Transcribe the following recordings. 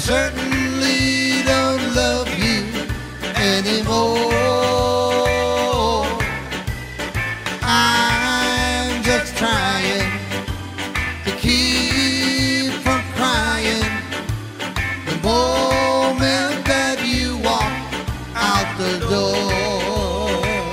certainly don't love you anymore. I'm just trying to keep from crying the moment that you walk out the door.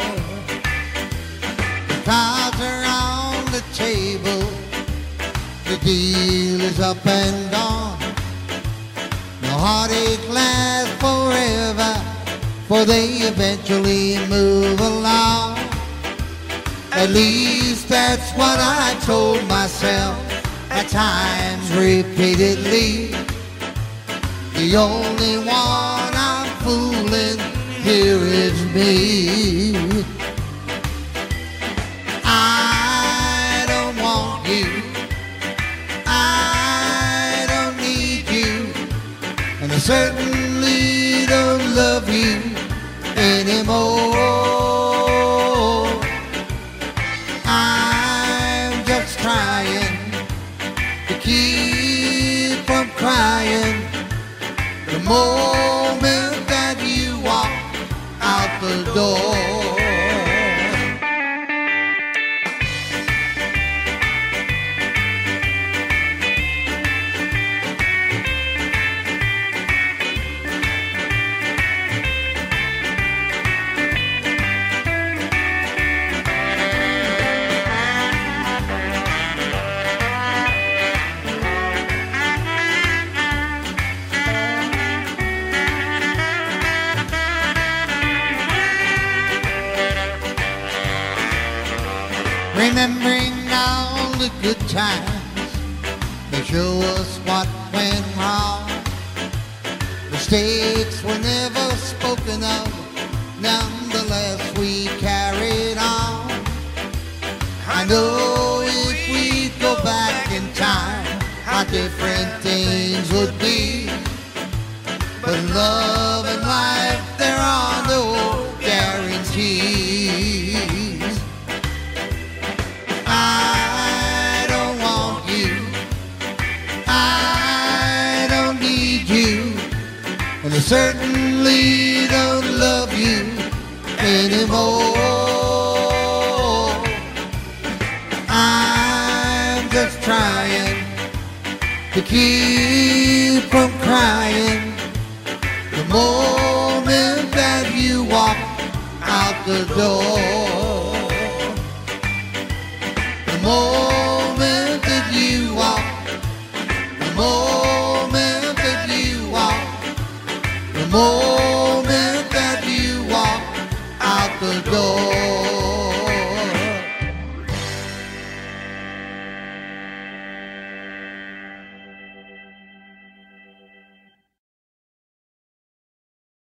The cards are on the table, the deal is up and gone. No heartache lasts forever, for they eventually move along. At least that's what I told myself at times repeatedly. The only one I'm fooling here is me. I don't want you, I don't need you, and I certainly don't love you anymore. I'm just trying to keep from crying the moment that you walk out the door. Remembering all the good times, they show us what went wrong. Mistakes were never spoken of, nonetheless we carried on. I know if we go back in time, how different things would be. But love and life, there are no guarantees. I don't want you, I don't need you, and I certainly don't love you anymore. I'm just trying to keep from crying the moment that you walk out the door. The moment